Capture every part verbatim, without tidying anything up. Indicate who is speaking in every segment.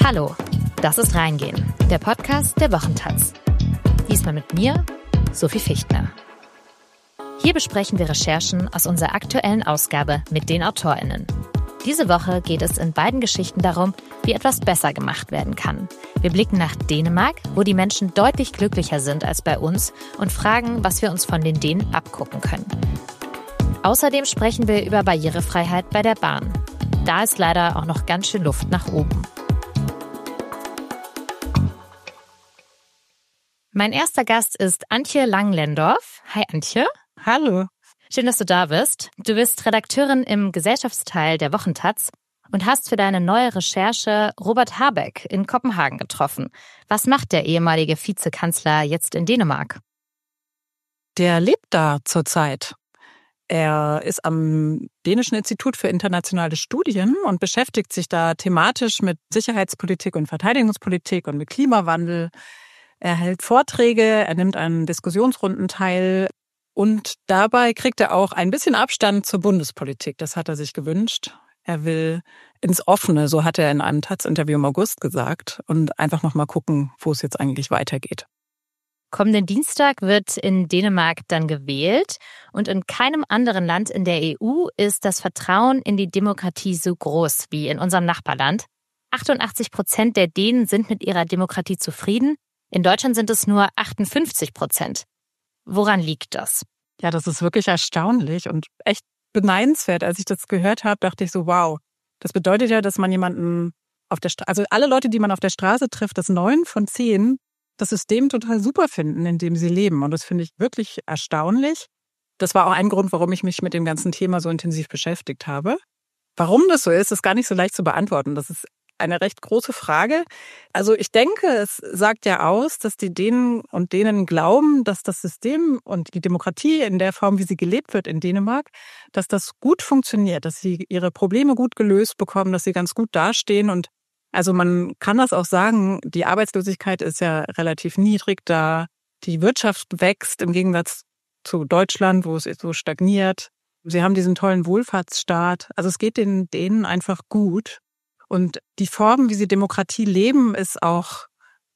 Speaker 1: Hallo, das ist Reingehen, der Podcast der Wochentaz. Diesmal mit mir, Sophie Fichtner. Hier besprechen wir Recherchen aus unserer aktuellen Ausgabe mit den AutorInnen. Diese Woche geht es in beiden Geschichten darum, wie etwas besser gemacht werden kann. Wir blicken nach Dänemark, wo die Menschen deutlich glücklicher sind als bei uns und fragen, was wir uns von den Dänen abgucken können. Außerdem sprechen wir über Barrierefreiheit bei der Bahn. Da ist leider auch noch ganz schön Luft nach oben. Mein erster Gast ist Antje Langlendorf. Hi Antje.
Speaker 2: Hallo.
Speaker 1: Schön, dass du da bist. Du bist Redakteurin im Gesellschaftsteil der Wochentaz und hast für deine neue Recherche Robert Habeck in Kopenhagen getroffen. Was macht der ehemalige Vizekanzler jetzt in Dänemark?
Speaker 2: Der lebt da zurzeit. Er ist am Dänischen Institut für internationale Studien und beschäftigt sich da thematisch mit Sicherheitspolitik und Verteidigungspolitik und mit Klimawandel. Er hält Vorträge, er nimmt an Diskussionsrunden teil und dabei kriegt er auch ein bisschen Abstand zur Bundespolitik. Das hat er sich gewünscht. Er will ins Offene, so hat er in einem Taz-Interview im August gesagt, und einfach noch mal gucken, wo es jetzt eigentlich weitergeht.
Speaker 1: Kommenden Dienstag wird in Dänemark dann gewählt und in keinem anderen Land in der E U ist das Vertrauen in die Demokratie so groß wie in unserem Nachbarland. achtundachtzig Prozent der Dänen sind mit ihrer Demokratie zufrieden. In Deutschland sind es nur achtundfünfzig Prozent. Woran liegt das?
Speaker 2: Ja, das ist wirklich erstaunlich und echt beneidenswert. Als ich das gehört habe, dachte ich so, wow, das bedeutet ja, dass man jemanden auf der Straße, also alle Leute, die man auf der Straße trifft, dass neun von zehn das System total super finden, in dem sie leben. Und das finde ich wirklich erstaunlich. Das war auch ein Grund, warum ich mich mit dem ganzen Thema so intensiv beschäftigt habe. Warum das so ist, ist gar nicht so leicht zu beantworten. Das ist eine recht große Frage. Also ich denke, es sagt ja aus, dass die Dänen und Dänen glauben, dass das System und die Demokratie in der Form, wie sie gelebt wird in Dänemark, dass das gut funktioniert, dass sie ihre Probleme gut gelöst bekommen, dass sie ganz gut dastehen. Und also man kann das auch sagen, die Arbeitslosigkeit ist ja relativ niedrig da. Die Wirtschaft wächst im Gegensatz zu Deutschland, wo es so stagniert. Sie haben diesen tollen Wohlfahrtsstaat. Also es geht den Dänen einfach gut. Und die Form, wie sie Demokratie leben, ist auch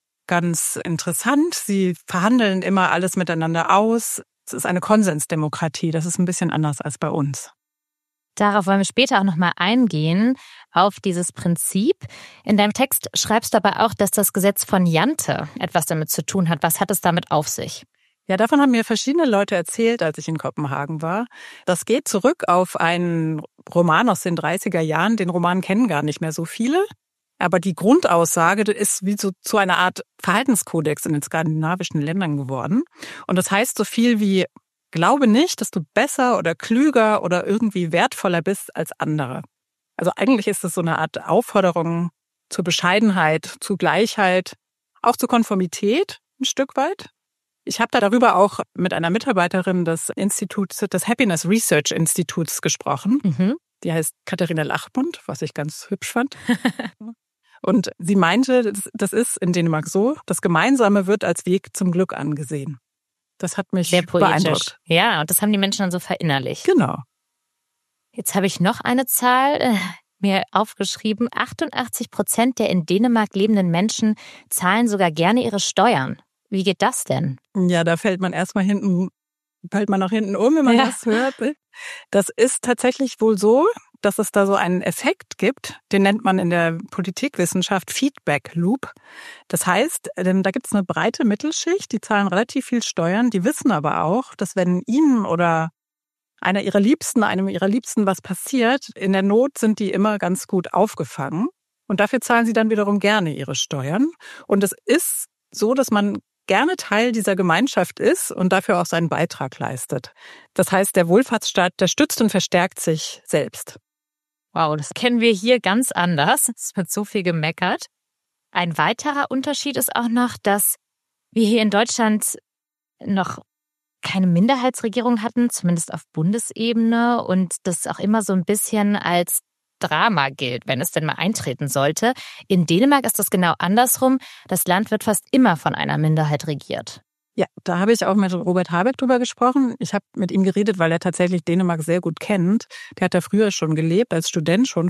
Speaker 2: ganz interessant. Sie verhandeln immer alles miteinander aus. Es ist eine Konsensdemokratie. Das ist ein bisschen anders als bei uns.
Speaker 1: Darauf wollen wir später auch nochmal eingehen, auf dieses Prinzip. In deinem Text schreibst du aber auch, dass das Gesetz von Jante etwas damit zu tun hat. Was hat es damit auf sich?
Speaker 2: Ja, davon haben mir verschiedene Leute erzählt, als ich in Kopenhagen war. Das geht zurück auf einen Roman aus den dreißiger Jahren. Den Roman kennen gar nicht mehr so viele. Aber die Grundaussage ist wie so zu einer Art Verhaltenskodex in den skandinavischen Ländern geworden. Und das heißt so viel wie: Glaube nicht, dass du besser oder klüger oder irgendwie wertvoller bist als andere. Also eigentlich ist es so eine Art Aufforderung zur Bescheidenheit, zu Gleichheit, auch zur Konformität ein Stück weit. Ich habe da darüber auch mit einer Mitarbeiterin des Instituts, des Happiness Research Instituts gesprochen. Mhm. Die heißt Katharina Lachmund, was ich ganz hübsch fand. Und sie meinte, das ist in Dänemark so, das Gemeinsame wird als Weg zum Glück angesehen. Das hat mich
Speaker 1: sehr
Speaker 2: beeindruckt.
Speaker 1: Ja, und das haben die Menschen dann so verinnerlicht.
Speaker 2: Genau.
Speaker 1: Jetzt habe ich noch eine Zahl äh, mir aufgeschrieben. achtundachtzig Prozent der in Dänemark lebenden Menschen zahlen sogar gerne ihre Steuern. Wie geht das denn?
Speaker 2: Ja, da fällt man erstmal hinten, fällt man nach hinten um, wenn man ja. das hört. Das ist tatsächlich wohl so, dass es da so einen Effekt gibt, den nennt man in der Politikwissenschaft Feedback Loop. Das heißt, da gibt es eine breite Mittelschicht, die zahlen relativ viel Steuern, die wissen aber auch, dass wenn ihnen oder einer ihrer Liebsten, einem ihrer Liebsten was passiert, in der Not sind die immer ganz gut aufgefangen. Und dafür zahlen sie dann wiederum gerne ihre Steuern. Und es ist so, dass man gerne Teil dieser Gemeinschaft ist und dafür auch seinen Beitrag leistet. Das heißt, der Wohlfahrtsstaat, der stützt und verstärkt sich selbst.
Speaker 1: Wow, das kennen wir hier ganz anders. Es wird so viel gemeckert. Ein weiterer Unterschied ist auch noch, dass wir hier in Deutschland noch keine Minderheitsregierung hatten, zumindest auf Bundesebene, und das auch immer so ein bisschen als Drama gilt, wenn es denn mal eintreten sollte. In Dänemark ist das genau andersrum. Das Land wird fast immer von einer Minderheit regiert.
Speaker 2: Ja, da habe ich auch mit Robert Habeck drüber gesprochen. Ich habe mit ihm geredet, weil er tatsächlich Dänemark sehr gut kennt. Der hat da früher schon gelebt, als Student schon vor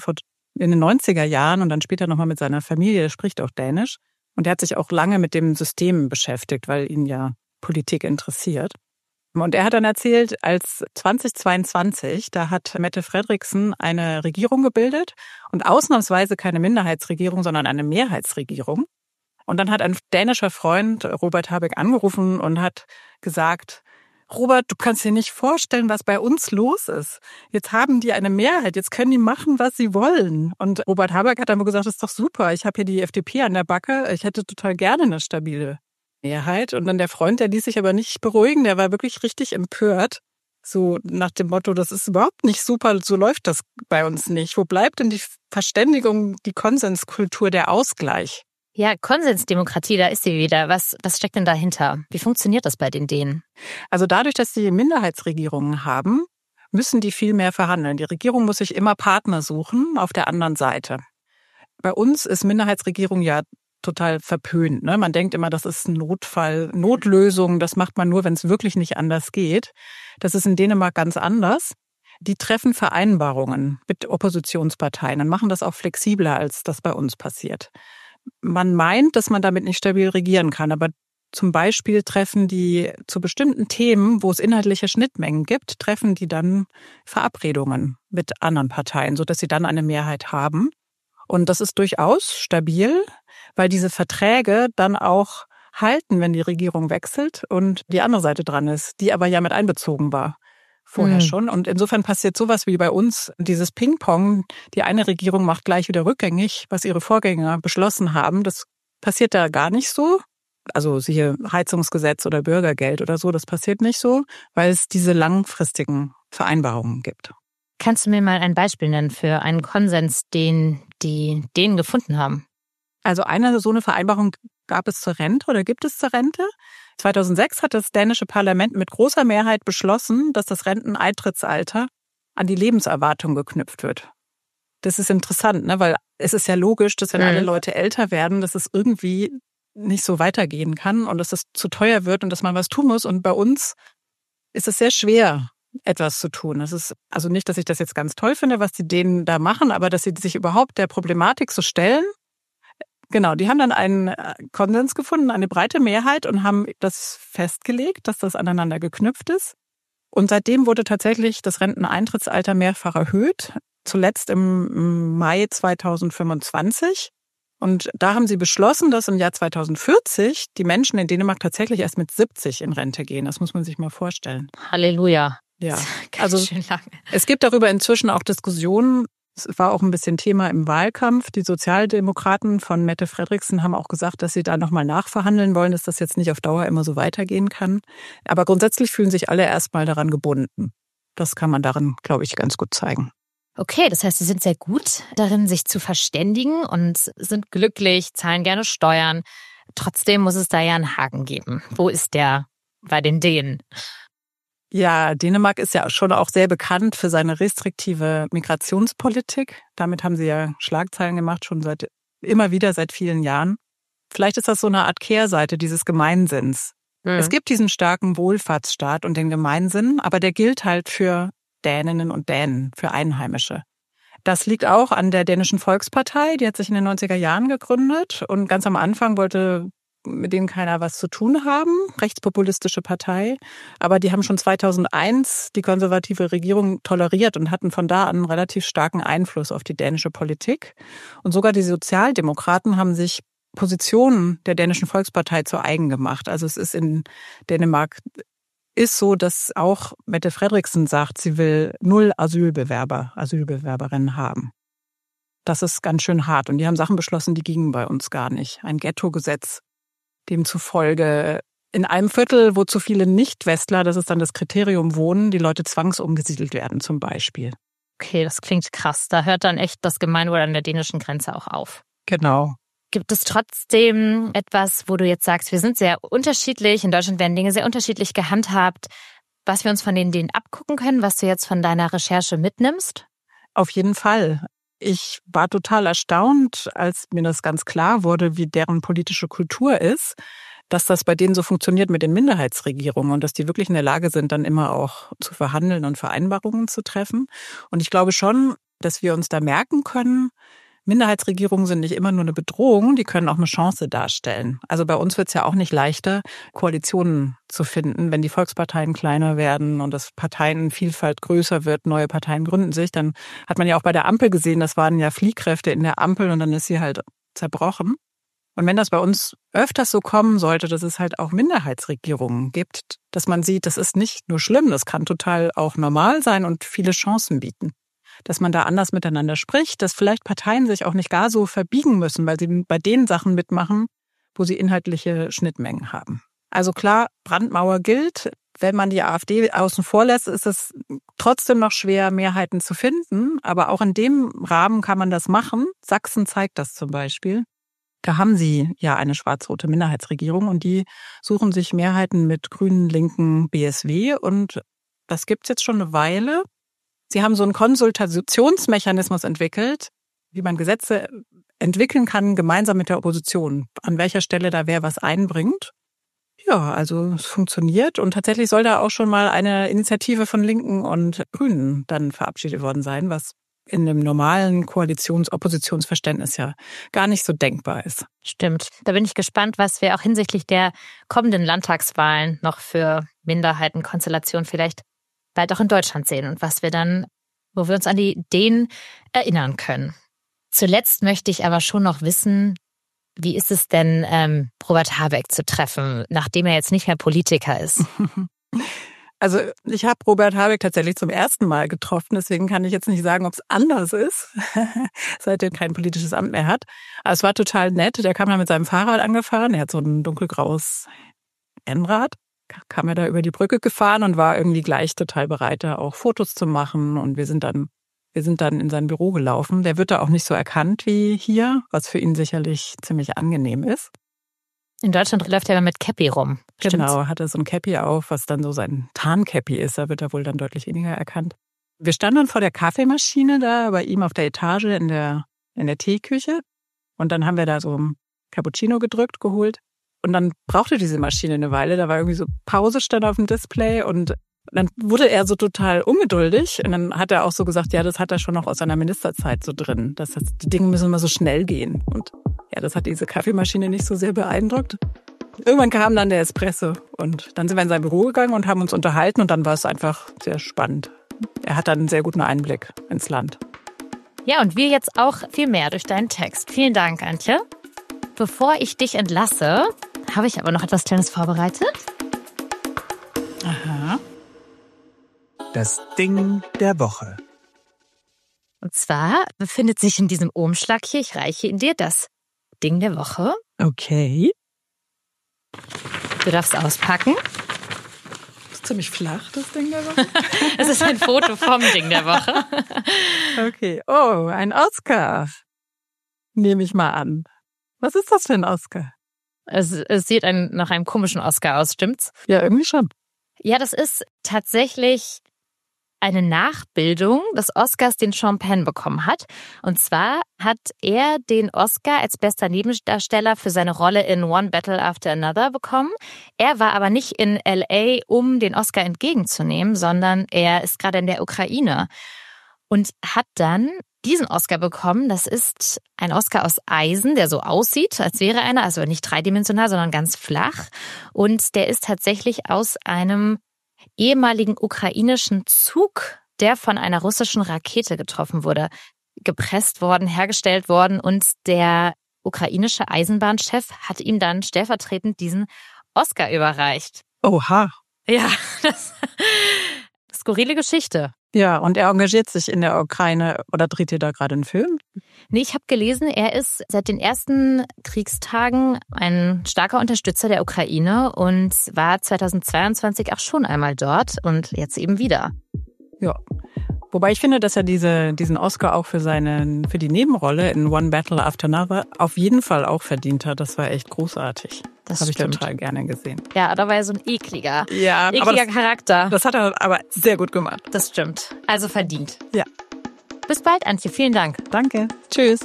Speaker 2: in den neunziger Jahren und dann später nochmal mit seiner Familie, der spricht auch Dänisch. Und er hat sich auch lange mit dem System beschäftigt, weil ihn ja Politik interessiert. Und er hat dann erzählt, als zweitausendzweiundzwanzig, da hat Mette Frederiksen eine Regierung gebildet und ausnahmsweise keine Minderheitsregierung, sondern eine Mehrheitsregierung. Und dann hat ein dänischer Freund, Robert Habeck, angerufen und hat gesagt, Robert, du kannst dir nicht vorstellen, was bei uns los ist. Jetzt haben die eine Mehrheit, jetzt können die machen, was sie wollen. Und Robert Habeck hat dann gesagt, das ist doch super, ich habe hier die F D P an der Backe, ich hätte total gerne eine stabile Mehrheit. Und dann der Freund, der ließ sich aber nicht beruhigen, der war wirklich richtig empört. So nach dem Motto, das ist überhaupt nicht super, so läuft das bei uns nicht. Wo bleibt denn die Verständigung, die Konsenskultur, der Ausgleich?
Speaker 1: Ja, Konsensdemokratie, da ist sie wieder. Was, was steckt denn dahinter? Wie funktioniert das bei den Dänen?
Speaker 2: Also dadurch, dass sie Minderheitsregierungen haben, müssen die viel mehr verhandeln. Die Regierung muss sich immer Partner suchen auf der anderen Seite. Bei uns ist Minderheitsregierung ja total verpönt. Ne? Man denkt immer, das ist ein Notfall, Notlösung, das macht man nur, wenn es wirklich nicht anders geht. Das ist in Dänemark ganz anders. Die treffen Vereinbarungen mit Oppositionsparteien und machen das auch flexibler, als das bei uns passiert. Man meint, dass man damit nicht stabil regieren kann, aber zum Beispiel treffen die zu bestimmten Themen, wo es inhaltliche Schnittmengen gibt, treffen die dann Verabredungen mit anderen Parteien, sodass sie dann eine Mehrheit haben. Und das ist durchaus stabil, weil diese Verträge dann auch halten, wenn die Regierung wechselt und die andere Seite dran ist, die aber ja mit einbezogen war. Vorher mhm. schon. Und insofern passiert sowas wie bei uns, dieses Ping-Pong. Die eine Regierung macht gleich wieder rückgängig, was ihre Vorgänger beschlossen haben. Das passiert da gar nicht so. Also siehe Heizungsgesetz oder Bürgergeld oder so, das passiert nicht so, weil es diese langfristigen Vereinbarungen gibt.
Speaker 1: Kannst du mir mal ein Beispiel nennen für einen Konsens, den die Dänen gefunden haben?
Speaker 2: Also eine so eine Vereinbarung gab es zur Rente oder gibt es zur Rente. zweitausendsechs hat das dänische Parlament mit großer Mehrheit beschlossen, dass das Renteneintrittsalter an die Lebenserwartung geknüpft wird. Das ist interessant, ne? Weil es ist ja logisch, dass wenn mhm. alle Leute älter werden, dass es irgendwie nicht so weitergehen kann und dass es zu teuer wird und dass man was tun muss. Und bei uns ist es sehr schwer, etwas zu tun. Das ist also nicht, dass ich das jetzt ganz toll finde, was die Dänen da machen, aber dass sie sich überhaupt der Problematik so stellen. Genau, die haben dann einen Konsens gefunden, eine breite Mehrheit und haben das festgelegt, dass das aneinander geknüpft ist. Und seitdem wurde tatsächlich das Renteneintrittsalter mehrfach erhöht, zuletzt im Mai zweitausendfünfundzwanzig. Und da haben sie beschlossen, dass im Jahr zweitausendvierzig die Menschen in Dänemark tatsächlich erst mit siebzig in Rente gehen. Das muss man sich mal vorstellen.
Speaker 1: Halleluja.
Speaker 2: Ja, also es gibt darüber inzwischen auch Diskussionen. Es war auch ein bisschen Thema im Wahlkampf. Die Sozialdemokraten von Mette Frederiksen haben auch gesagt, dass sie da nochmal nachverhandeln wollen, dass das jetzt nicht auf Dauer immer so weitergehen kann. Aber grundsätzlich fühlen sich alle erstmal daran gebunden. Das kann man darin, glaube ich, ganz gut zeigen.
Speaker 1: Okay, das heißt, Sie sind sehr gut darin, sich zu verständigen und sind glücklich, zahlen gerne Steuern. Trotzdem muss es da ja einen Haken geben. Wo ist der bei den Dänen?
Speaker 2: Ja, Dänemark ist ja schon auch sehr bekannt für seine restriktive Migrationspolitik. Damit haben sie ja Schlagzeilen gemacht, schon seit immer wieder seit vielen Jahren. Vielleicht ist das so eine Art Kehrseite dieses Gemeinsinns. Mhm. Es gibt diesen starken Wohlfahrtsstaat und den Gemeinsinn, aber der gilt halt für Däninnen und Dänen, für Einheimische. Das liegt auch an der dänischen Volkspartei, die hat sich in den neunziger Jahren gegründet und ganz am Anfang wollte mit denen keiner was zu tun haben, rechtspopulistische Partei. Aber die haben schon zweitausendeins die konservative Regierung toleriert und hatten von da an einen relativ starken Einfluss auf die dänische Politik. Und sogar die Sozialdemokraten haben sich Positionen der dänischen Volkspartei zu eigen gemacht. Also es ist in Dänemark ist so, dass auch Mette Frederiksen sagt, sie will null Asylbewerber, Asylbewerberinnen haben. Das ist ganz schön hart. Und die haben Sachen beschlossen, die gingen bei uns gar nicht. Ein Ghetto-Gesetz, demzufolge in einem Viertel, wo zu viele Nicht-Westler, das ist dann das Kriterium, wohnen, die Leute zwangsumgesiedelt werden zum Beispiel.
Speaker 1: Okay, das klingt krass. Da hört dann echt das Gemeinwohl an der dänischen Grenze auch auf.
Speaker 2: Genau.
Speaker 1: Gibt es trotzdem etwas, wo du jetzt sagst, wir sind sehr unterschiedlich, in Deutschland werden Dinge sehr unterschiedlich gehandhabt, was wir uns von den Dänen abgucken können, was du jetzt von deiner Recherche mitnimmst?
Speaker 2: Auf jeden Fall. Ich war total erstaunt, als mir das ganz klar wurde, wie deren politische Kultur ist, dass das bei denen so funktioniert mit den Minderheitsregierungen und dass die wirklich in der Lage sind, dann immer auch zu verhandeln und Vereinbarungen zu treffen. Und ich glaube schon, dass wir uns da merken können, Minderheitsregierungen sind nicht immer nur eine Bedrohung, die können auch eine Chance darstellen. Also bei uns wird es ja auch nicht leichter, Koalitionen zu finden. Wenn die Volksparteien kleiner werden und das Parteienvielfalt größer wird, neue Parteien gründen sich, dann hat man ja auch bei der Ampel gesehen, das waren ja Fliehkräfte in der Ampel und dann ist sie halt zerbrochen. Und wenn das bei uns öfters so kommen sollte, dass es halt auch Minderheitsregierungen gibt, dass man sieht, das ist nicht nur schlimm, das kann total auch normal sein und viele Chancen bieten. Dass man da anders miteinander spricht, dass vielleicht Parteien sich auch nicht gar so verbiegen müssen, weil sie bei den Sachen mitmachen, wo sie inhaltliche Schnittmengen haben. Also klar, Brandmauer gilt. Wenn man die AfD außen vor lässt, ist es trotzdem noch schwer, Mehrheiten zu finden. Aber auch in dem Rahmen kann man das machen. Sachsen zeigt das zum Beispiel. Da haben sie ja eine schwarz-rote Minderheitsregierung und die suchen sich Mehrheiten mit Grünen, Linken, B S W. Und das gibt's jetzt schon eine Weile. Sie haben so einen Konsultationsmechanismus entwickelt, wie man Gesetze entwickeln kann, gemeinsam mit der Opposition, an welcher Stelle da wer was einbringt. Ja, also es funktioniert und tatsächlich soll da auch schon mal eine Initiative von Linken und Grünen dann verabschiedet worden sein, was in dem normalen Koalitions-Oppositionsverständnis ja gar nicht so denkbar ist.
Speaker 1: Stimmt. Da bin ich gespannt, was wir auch hinsichtlich der kommenden Landtagswahlen noch für Minderheitenkonstellationen vielleicht bald auch in Deutschland sehen und was wir dann, wo wir uns an die Ideen erinnern können. Zuletzt möchte ich aber schon noch wissen, wie ist es denn, ähm, Robert Habeck zu treffen, nachdem er jetzt nicht mehr Politiker ist?
Speaker 2: Also ich habe Robert Habeck tatsächlich zum ersten Mal getroffen, deswegen kann ich jetzt nicht sagen, ob es anders ist, seit er kein politisches Amt mehr hat. Aber es war total nett, der kam dann mit seinem Fahrrad angefahren, er hat so ein dunkelgraues Rennrad. Kam er da über die Brücke gefahren und war irgendwie gleich total bereit, da auch Fotos zu machen. Und wir sind dann, wir sind dann in sein Büro gelaufen. Der wird da auch nicht so erkannt wie hier, was für ihn sicherlich ziemlich angenehm ist.
Speaker 1: In Deutschland läuft er mit Cappy rum. Stimmt's?
Speaker 2: Genau, hat er so ein Cappy auf, was dann so sein Tarncappy ist. Da wird er wohl dann deutlich weniger erkannt. Wir standen dann vor der Kaffeemaschine da bei ihm auf der Etage in der, in der Teeküche. Und dann haben wir da so ein Cappuccino gedrückt, geholt. Und dann brauchte diese Maschine eine Weile, da war irgendwie so Pause stand auf dem Display und dann wurde er so total ungeduldig und dann hat er auch so gesagt, ja, das hat er schon noch aus seiner Ministerzeit so drin, dass das, die Dinge müssen immer so schnell gehen und ja, das hat diese Kaffeemaschine nicht so sehr beeindruckt. Irgendwann kam dann der Espresso und dann sind wir in sein Büro gegangen und haben uns unterhalten und dann war es einfach sehr spannend. Er hat dann einen sehr guten Einblick ins Land.
Speaker 1: Ja, und wir jetzt auch viel mehr durch deinen Text. Vielen Dank, Antje. Bevor ich dich entlasse, habe ich aber noch etwas Kleines vorbereitet.
Speaker 2: Aha.
Speaker 3: Das Ding der Woche.
Speaker 1: Und zwar befindet sich in diesem Umschlag hier, ich reiche ihn dir, das Ding der Woche.
Speaker 2: Okay.
Speaker 1: Du darfst auspacken.
Speaker 2: Das ist ziemlich flach, das Ding der Woche.
Speaker 1: Es ist ein Foto vom Ding der Woche.
Speaker 2: Okay. Oh, ein Oscar. Nehme ich mal an. Was ist das für ein Oscar?
Speaker 1: Es, es sieht ein, nach einem komischen Oscar aus, stimmt's?
Speaker 2: Ja, irgendwie schon.
Speaker 1: Ja, das ist tatsächlich eine Nachbildung des Oscars, den Sean Penn bekommen hat. Und zwar hat er den Oscar als bester Nebendarsteller für seine Rolle in One Battle After Another bekommen. Er war aber nicht in L A, um den Oscar entgegenzunehmen, sondern er ist gerade in der Ukraine und hat dann diesen Oscar bekommen. Das ist ein Oscar aus Eisen, der so aussieht, als wäre einer, also nicht dreidimensional, sondern ganz flach. Und der ist tatsächlich aus einem ehemaligen ukrainischen Zug, der von einer russischen Rakete getroffen wurde, gepresst worden, hergestellt worden. Und der ukrainische Eisenbahnchef hat ihm dann stellvertretend diesen Oscar überreicht.
Speaker 2: Oha.
Speaker 1: Ja, das skurrile Geschichte.
Speaker 2: Ja, und er engagiert sich in der Ukraine oder dreht ihr da gerade einen Film?
Speaker 1: Nee, ich habe gelesen, er ist seit den ersten Kriegstagen ein starker Unterstützer der Ukraine und war zweitausendzweiundzwanzig auch schon einmal dort und jetzt eben wieder.
Speaker 2: Ja. Wobei ich finde, dass er diese, diesen Oscar auch für seine, für die Nebenrolle in One Battle After Another auf jeden Fall auch verdient hat. Das war echt großartig. Das, das habe ich total gerne gesehen.
Speaker 1: Ja, da war er so ein ekliger,
Speaker 2: ja,
Speaker 1: ekliger
Speaker 2: aber das,
Speaker 1: Charakter.
Speaker 2: Das hat er aber sehr gut gemacht.
Speaker 1: Das stimmt. Also verdient.
Speaker 2: Ja.
Speaker 1: Bis bald, Antje. Vielen Dank.
Speaker 2: Danke. Tschüss.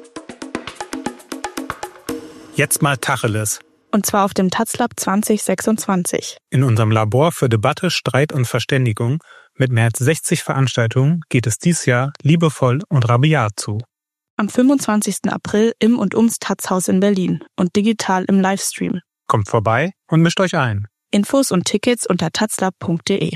Speaker 3: Jetzt mal Tacheles.
Speaker 4: Und zwar auf dem Taz Lab zwanzig sechsundzwanzig.
Speaker 3: In unserem Labor für Debatte, Streit und Verständigung Mit mehr als sechzig Veranstaltungen geht es dieses Jahr liebevoll und rabiat zu.
Speaker 4: Am fünfundzwanzigsten April im und ums Taz-Haus in Berlin und digital im Livestream.
Speaker 3: Kommt vorbei und mischt euch ein.
Speaker 4: Infos und Tickets unter tazlab punkt de.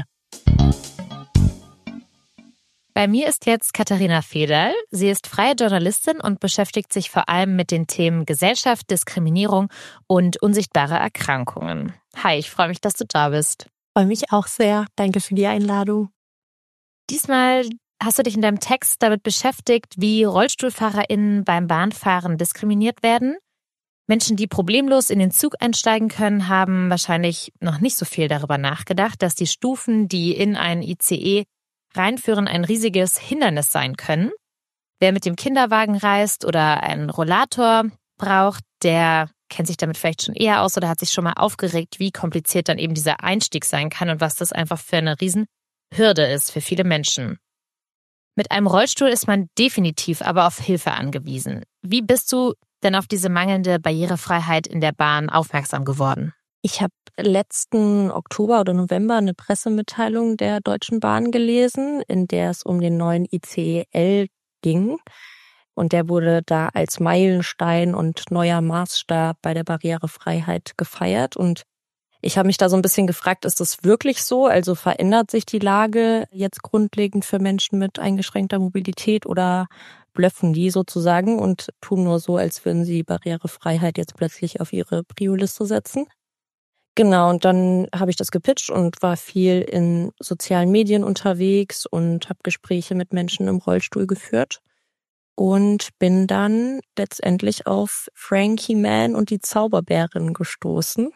Speaker 1: Bei mir ist jetzt Katharina Federl. Sie ist freie Journalistin und beschäftigt sich vor allem mit den Themen Gesellschaft, Diskriminierung und unsichtbare Erkrankungen. Hi, ich freue mich, dass du da bist.
Speaker 5: Freue mich auch sehr. Danke für die Einladung.
Speaker 1: Diesmal hast du dich in deinem Text damit beschäftigt, wie RollstuhlfahrerInnen beim Bahnfahren diskriminiert werden. Menschen, die problemlos in den Zug einsteigen können, haben wahrscheinlich noch nicht so viel darüber nachgedacht, dass die Stufen, die in einen I C E reinführen, ein riesiges Hindernis sein können. Wer mit dem Kinderwagen reist oder einen Rollator braucht, der kennt sich damit vielleicht schon eher aus oder hat sich schon mal aufgeregt, wie kompliziert dann eben dieser Einstieg sein kann und was das einfach für eine Riesenhürde ist für viele Menschen. Mit einem Rollstuhl ist man definitiv aber auf Hilfe angewiesen. Wie bist du denn auf diese mangelnde Barrierefreiheit in der Bahn aufmerksam geworden?
Speaker 5: Ich habe letzten Oktober oder November eine Pressemitteilung der Deutschen Bahn gelesen, in der es um den neuen I C E L ging. Und der wurde da als Meilenstein und neuer Maßstab bei der Barrierefreiheit gefeiert. Und ich habe mich da so ein bisschen gefragt, ist das wirklich so? Also verändert sich die Lage jetzt grundlegend für Menschen mit eingeschränkter Mobilität oder blöffen die sozusagen und tun nur so, als würden sie Barrierefreiheit jetzt plötzlich auf ihre Prio-Liste setzen? Genau, und dann habe ich das gepitcht und war viel in sozialen Medien unterwegs und habe Gespräche mit Menschen im Rollstuhl geführt und bin dann letztendlich auf Frankie Mann und die Zauberbärin gestoßen.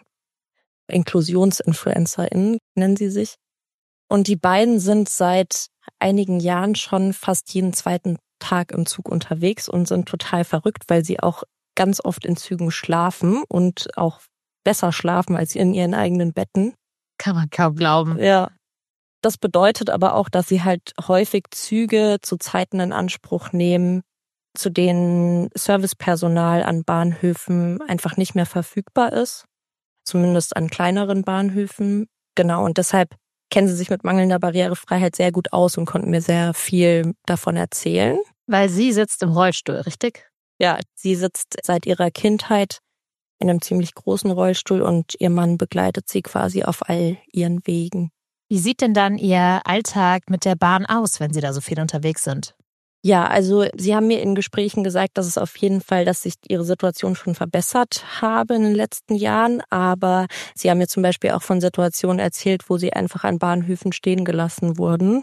Speaker 5: InklusionsinfluencerInnen nennen sie sich. Und die beiden sind seit einigen Jahren schon fast jeden zweiten Tag im Zug unterwegs und sind total verrückt, weil sie auch ganz oft in Zügen schlafen und auch besser schlafen als in ihren eigenen Betten.
Speaker 1: Kann man kaum glauben.
Speaker 5: Ja. Das bedeutet aber auch, dass sie halt häufig Züge zu Zeiten in Anspruch nehmen, zu denen Servicepersonal an Bahnhöfen einfach nicht mehr verfügbar ist. Zumindest an kleineren Bahnhöfen. Genau, und deshalb kennen sie sich mit mangelnder Barrierefreiheit sehr gut aus und konnten mir sehr viel davon erzählen.
Speaker 1: Weil sie sitzt im Rollstuhl, richtig?
Speaker 5: Ja, sie sitzt seit ihrer Kindheit in einem ziemlich großen Rollstuhl und ihr Mann begleitet sie quasi auf all ihren Wegen.
Speaker 1: Wie sieht denn dann ihr Alltag mit der Bahn aus, wenn sie da so viel unterwegs sind?
Speaker 5: Ja, also sie haben mir in Gesprächen gesagt, dass es auf jeden Fall, dass sich ihre Situation schon verbessert habe in den letzten Jahren. Aber sie haben mir zum Beispiel auch von Situationen erzählt, wo sie einfach an Bahnhöfen stehen gelassen wurden,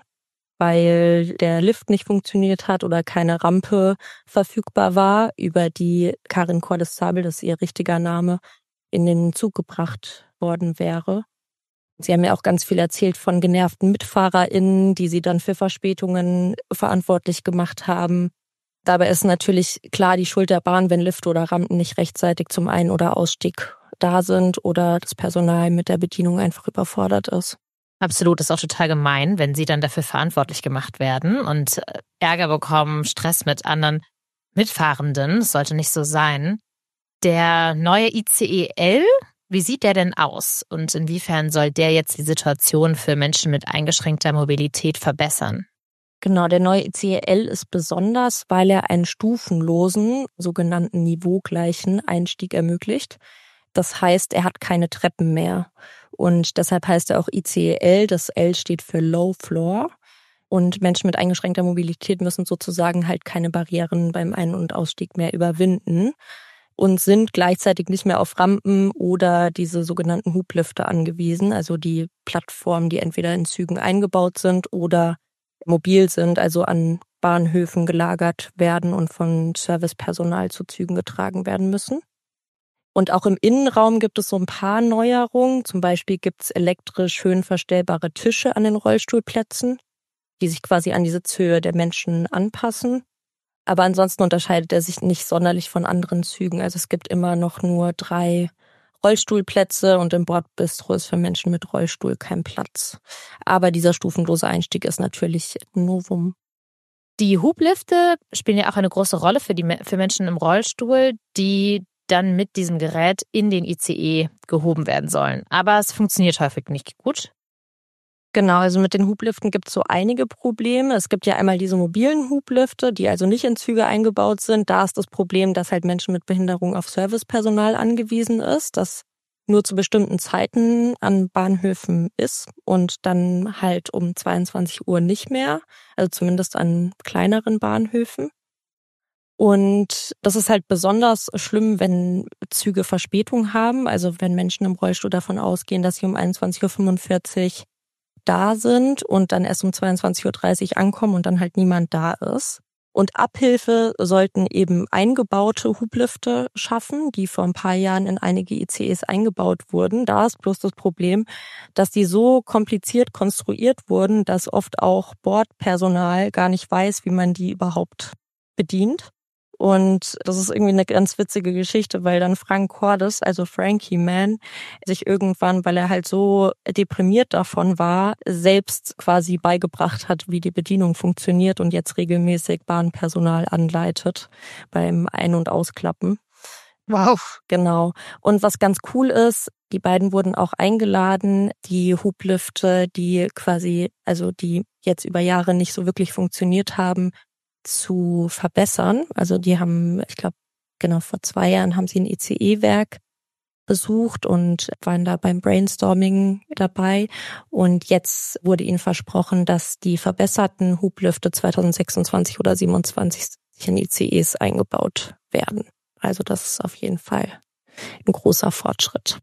Speaker 5: weil der Lift nicht funktioniert hat oder keine Rampe verfügbar war, über die Karin Cordes-Zabel, das ist ihr richtiger Name, in den Zug gebracht worden wäre. Sie haben mir auch ganz viel erzählt von genervten MitfahrerInnen, die sie dann für Verspätungen verantwortlich gemacht haben. Dabei ist natürlich klar die Schuld der Bahn, wenn Lifte oder Rampen nicht rechtzeitig zum Ein- oder Ausstieg da sind oder das Personal mit der Bedienung einfach überfordert ist.
Speaker 1: Absolut, das ist auch total gemein, wenn sie dann dafür verantwortlich gemacht werden und Ärger bekommen, Stress mit anderen Mitfahrenden. Das sollte nicht so sein. Der neue I C E L, wie sieht der denn aus? Und inwiefern soll der jetzt die Situation für Menschen mit eingeschränkter Mobilität verbessern?
Speaker 5: Genau, der neue I C E L ist besonders, weil er einen stufenlosen, sogenannten niveaugleichen Einstieg ermöglicht. Das heißt, er hat keine Treppen mehr. Und deshalb heißt er auch I C E L. Das L steht für Low Floor. Und Menschen mit eingeschränkter Mobilität müssen sozusagen halt keine Barrieren beim Ein- und Ausstieg mehr überwinden und sind gleichzeitig nicht mehr auf Rampen oder diese sogenannten Hublifte angewiesen, also die Plattformen, die entweder in Zügen eingebaut sind oder mobil sind, also an Bahnhöfen gelagert werden und von Servicepersonal zu Zügen getragen werden müssen. Und auch im Innenraum gibt es so ein paar Neuerungen. Zum Beispiel gibt es elektrisch höhenverstellbare Tische an den Rollstuhlplätzen, die sich quasi an die Sitzhöhe der Menschen anpassen. Aber ansonsten unterscheidet er sich nicht sonderlich von anderen Zügen. Also es gibt immer noch nur drei Rollstuhlplätze und im Bordbistro ist für Menschen mit Rollstuhl kein Platz. Aber dieser stufenlose Einstieg ist natürlich ein Novum.
Speaker 1: Die Hublifte spielen ja auch eine große Rolle für die für Menschen im Rollstuhl, die dann mit diesem Gerät in den I C E gehoben werden sollen. Aber es funktioniert häufig nicht gut.
Speaker 5: Genau, also mit den Hubliften gibt es so einige Probleme. Es gibt ja einmal diese mobilen Hublifte, die also nicht in Züge eingebaut sind. Da ist das Problem, dass halt Menschen mit Behinderung auf Servicepersonal angewiesen ist, das nur zu bestimmten Zeiten an Bahnhöfen ist und dann halt um zweiundzwanzig Uhr nicht mehr, also zumindest an kleineren Bahnhöfen. Und das ist halt besonders schlimm, wenn Züge Verspätung haben, also wenn Menschen im Rollstuhl davon ausgehen, dass sie um einundzwanzig Uhr fünfundvierzig da sind und dann erst um zweiundzwanzig Uhr dreißig ankommen und dann halt niemand da ist. Und Abhilfe sollten eben eingebaute Hublifte schaffen, die vor ein paar Jahren in einige I C Es eingebaut wurden. Da ist bloß das Problem, dass die so kompliziert konstruiert wurden, dass oft auch Bordpersonal gar nicht weiß, wie man die überhaupt bedient. Und das ist irgendwie eine ganz witzige Geschichte, weil dann Frank Cordes, also Frankie Mann, sich irgendwann, weil er halt so deprimiert davon war, selbst quasi beigebracht hat, wie die Bedienung funktioniert und jetzt regelmäßig Bahnpersonal anleitet beim Ein- und Ausklappen.
Speaker 2: Wow.
Speaker 5: Genau. Und was ganz cool ist, die beiden wurden auch eingeladen, die Hublifte, die quasi, also die jetzt über Jahre nicht so wirklich funktioniert haben, zu verbessern. Also die haben, ich glaube, genau vor zwei Jahren haben sie ein I C E-Werk besucht und waren da beim Brainstorming dabei. Und jetzt wurde ihnen versprochen, dass die verbesserten Hublifte zwanzig sechsundzwanzig oder siebenundzwanzig in I C Es eingebaut werden. Also das ist auf jeden Fall ein großer Fortschritt.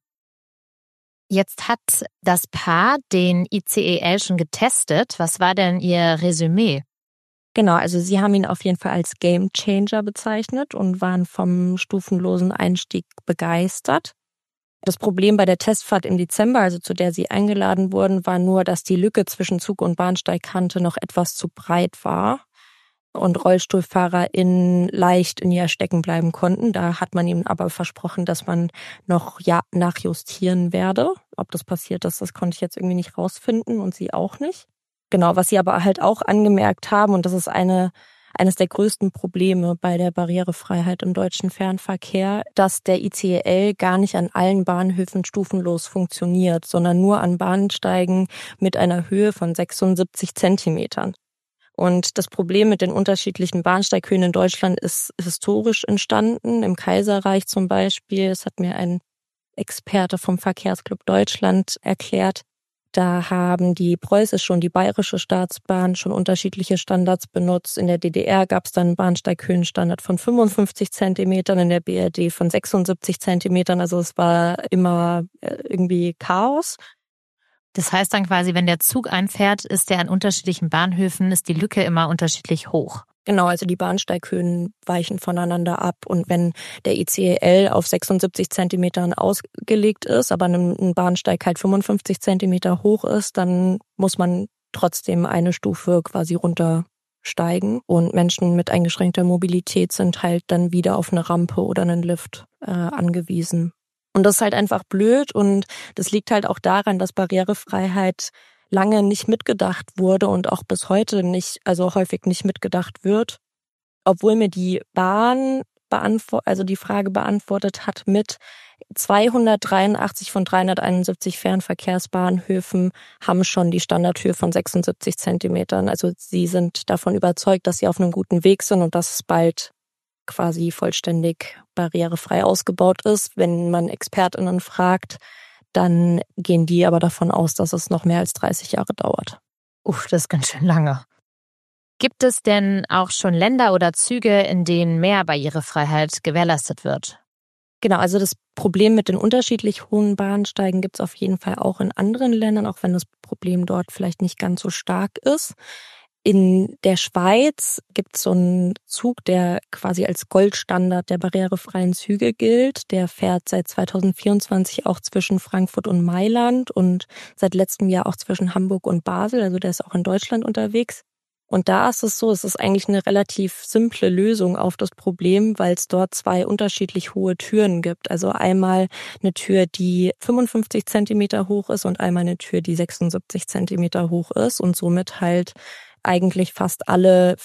Speaker 1: Jetzt hat das Paar den I C E L schon getestet. Was war denn Ihr Resümee?
Speaker 5: Genau, also sie haben ihn auf jeden Fall als Game Changer bezeichnet und waren vom stufenlosen Einstieg begeistert. Das Problem bei der Testfahrt im Dezember, also zu der sie eingeladen wurden, war nur, dass die Lücke zwischen Zug- und Bahnsteigkante noch etwas zu breit war und RollstuhlfahrerInnen leicht in ihr stecken bleiben konnten. Da hat man ihnen aber versprochen, dass man noch ja nachjustieren werde. Ob das passiert ist, das konnte ich jetzt irgendwie nicht rausfinden und sie auch nicht. Genau, was sie aber halt auch angemerkt haben, und das ist eine eines der größten Probleme bei der Barrierefreiheit im deutschen Fernverkehr, dass der I C E L gar nicht an allen Bahnhöfen stufenlos funktioniert, sondern nur an Bahnsteigen mit einer Höhe von sechsundsiebzig Zentimetern. Und das Problem mit den unterschiedlichen Bahnsteighöhen in Deutschland ist historisch entstanden. Im Kaiserreich zum Beispiel, das hat mir ein Experte vom Verkehrsclub Deutschland erklärt, da haben die preußische und die bayerische Staatsbahn schon unterschiedliche Standards benutzt. In der D D R gab es dann einen Bahnsteighöhenstandard von fünfundfünfzig Zentimetern, in der B R D von sechsundsiebzig Zentimetern. Also es war immer irgendwie Chaos.
Speaker 1: Das heißt dann quasi, wenn der Zug einfährt, ist der an unterschiedlichen Bahnhöfen, ist die Lücke immer unterschiedlich hoch.
Speaker 5: Genau, also die Bahnsteighöhen weichen voneinander ab. Und wenn der I C E L auf sechsundsiebzig Zentimetern ausgelegt ist, aber ein Bahnsteig halt fünfundfünfzig Zentimeter hoch ist, dann muss man trotzdem eine Stufe quasi runtersteigen. Und Menschen mit eingeschränkter Mobilität sind halt dann wieder auf eine Rampe oder einen Lift äh, angewiesen. Und das ist halt einfach blöd und das liegt halt auch daran, dass Barrierefreiheit lange nicht mitgedacht wurde und auch bis heute nicht, also häufig nicht mitgedacht wird. Obwohl mir die Bahn beantwortet, also die Frage beantwortet hat mit zweihundertdreiundachtzig von dreihunderteinundsiebzig Fernverkehrsbahnhöfen haben schon die Standardhöhe von sechsundsiebzig Zentimetern. Also sie sind davon überzeugt, dass sie auf einem guten Weg sind und dass es bald quasi vollständig barrierefrei ausgebaut ist. Wenn man ExpertInnen fragt, dann gehen die aber davon aus, dass es noch mehr als dreißig Jahre dauert.
Speaker 1: Uff, das ist ganz schön lange. Gibt es denn auch schon Länder oder Züge, in denen mehr Barrierefreiheit gewährleistet wird?
Speaker 5: Genau, also das Problem mit den unterschiedlich hohen Bahnsteigen gibt es auf jeden Fall auch in anderen Ländern, auch wenn das Problem dort vielleicht nicht ganz so stark ist. In der Schweiz gibt es so einen Zug, der quasi als Goldstandard der barrierefreien Züge gilt. Der fährt seit zweitausendvierundzwanzig auch zwischen Frankfurt und Mailand und seit letztem Jahr auch zwischen Hamburg und Basel. Also der ist auch in Deutschland unterwegs. Und da ist es so, es ist eigentlich eine relativ simple Lösung auf das Problem, weil es dort zwei unterschiedlich hohe Türen gibt. Also einmal eine Tür, die fünfundfünfzig Zentimeter hoch ist und einmal eine Tür, die sechsundsiebzig Zentimeter hoch ist und somit halt eigentlich fast alle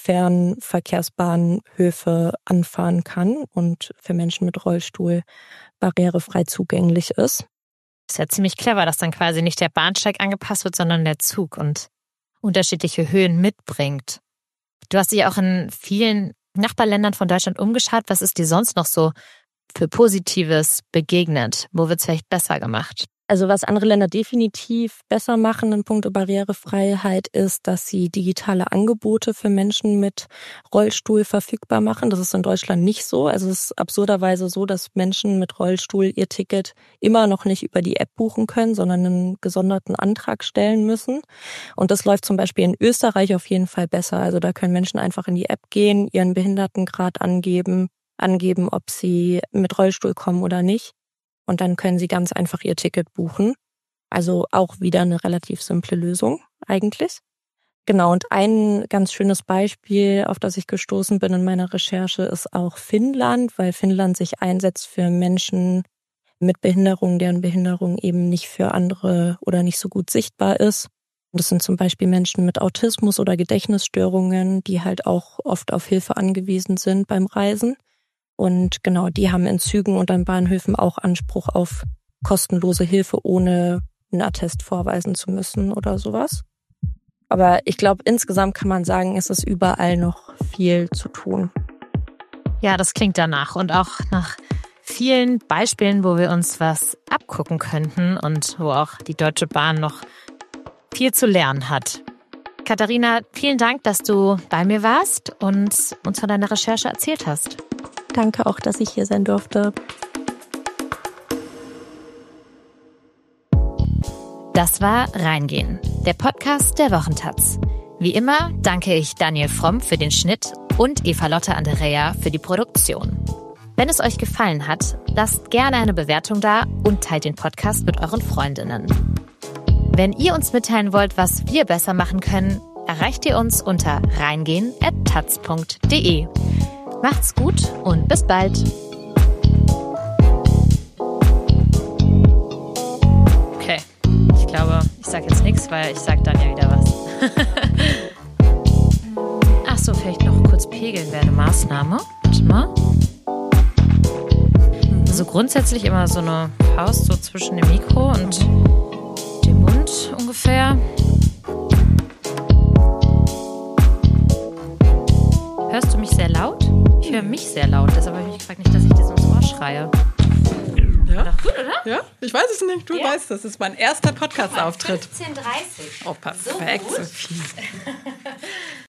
Speaker 5: Fernverkehrsbahnhöfe anfahren kann und für Menschen mit Rollstuhl barrierefrei zugänglich ist.
Speaker 1: Ist ja ziemlich clever, dass dann quasi nicht der Bahnsteig angepasst wird, sondern der Zug und unterschiedliche Höhen mitbringt. Du hast dich auch in vielen Nachbarländern von Deutschland umgeschaut. Was ist dir sonst noch so für Positives begegnet? Wo wird es vielleicht besser gemacht?
Speaker 5: Also was andere Länder definitiv besser machen in puncto Barrierefreiheit ist, dass sie digitale Angebote für Menschen mit Rollstuhl verfügbar machen. Das ist in Deutschland nicht so. Also es ist absurderweise so, dass Menschen mit Rollstuhl ihr Ticket immer noch nicht über die App buchen können, sondern einen gesonderten Antrag stellen müssen. Und das läuft zum Beispiel in Österreich auf jeden Fall besser. Also da können Menschen einfach in die App gehen, ihren Behindertengrad angeben, angeben, ob sie mit Rollstuhl kommen oder nicht. Und dann können sie ganz einfach ihr Ticket buchen. Also auch wieder eine relativ simple Lösung eigentlich. Genau, und ein ganz schönes Beispiel, auf das ich gestoßen bin in meiner Recherche, ist auch Finnland, weil Finnland sich einsetzt für Menschen mit Behinderung, deren Behinderung eben nicht für andere oder nicht so gut sichtbar ist. Und das sind zum Beispiel Menschen mit Autismus oder Gedächtnisstörungen, die halt auch oft auf Hilfe angewiesen sind beim Reisen. Und genau, die haben in Zügen und an Bahnhöfen auch Anspruch auf kostenlose Hilfe, ohne einen Attest vorweisen zu müssen oder sowas. Aber ich glaube, insgesamt kann man sagen, es ist überall noch viel zu tun.
Speaker 1: Ja, das klingt danach und auch nach vielen Beispielen, wo wir uns was abgucken könnten und wo auch die Deutsche Bahn noch viel zu lernen hat. Katharina, vielen Dank, dass du bei mir warst und uns von deiner Recherche erzählt hast.
Speaker 5: Danke auch, dass ich hier sein durfte.
Speaker 1: Das war Reingehen, der Podcast der Wochentaz. Wie immer danke ich Daniel Fromm für den Schnitt und Eva-Lotte Andrea für die Produktion. Wenn es euch gefallen hat, lasst gerne eine Bewertung da und teilt den Podcast mit euren Freundinnen. Wenn ihr uns mitteilen wollt, was wir besser machen können, erreicht ihr uns unter reingehen at taz punkt de. Macht's gut und bis bald. Okay, ich glaube, ich sag jetzt nichts, weil ich sag dann ja wieder was. Ach so, vielleicht noch kurz pegeln wäre eine Maßnahme. Warte mal. Also grundsätzlich immer so eine Faust so zwischen dem Mikro und dem Mund ungefähr. Hörst du mich sehr laut? Ich höre mich sehr laut, deshalb habe ich mich gefragt, nicht, dass ich dir so ins Ohr schreie.
Speaker 2: Ja.
Speaker 1: Doch gut, oder?
Speaker 2: Ja, ich weiß es nicht. Du ja. weißt, das ist mein erster Podcast-Auftritt.
Speaker 1: fünfzehn Uhr dreißig.
Speaker 2: Oh, perfekt,
Speaker 1: so
Speaker 2: Sophie.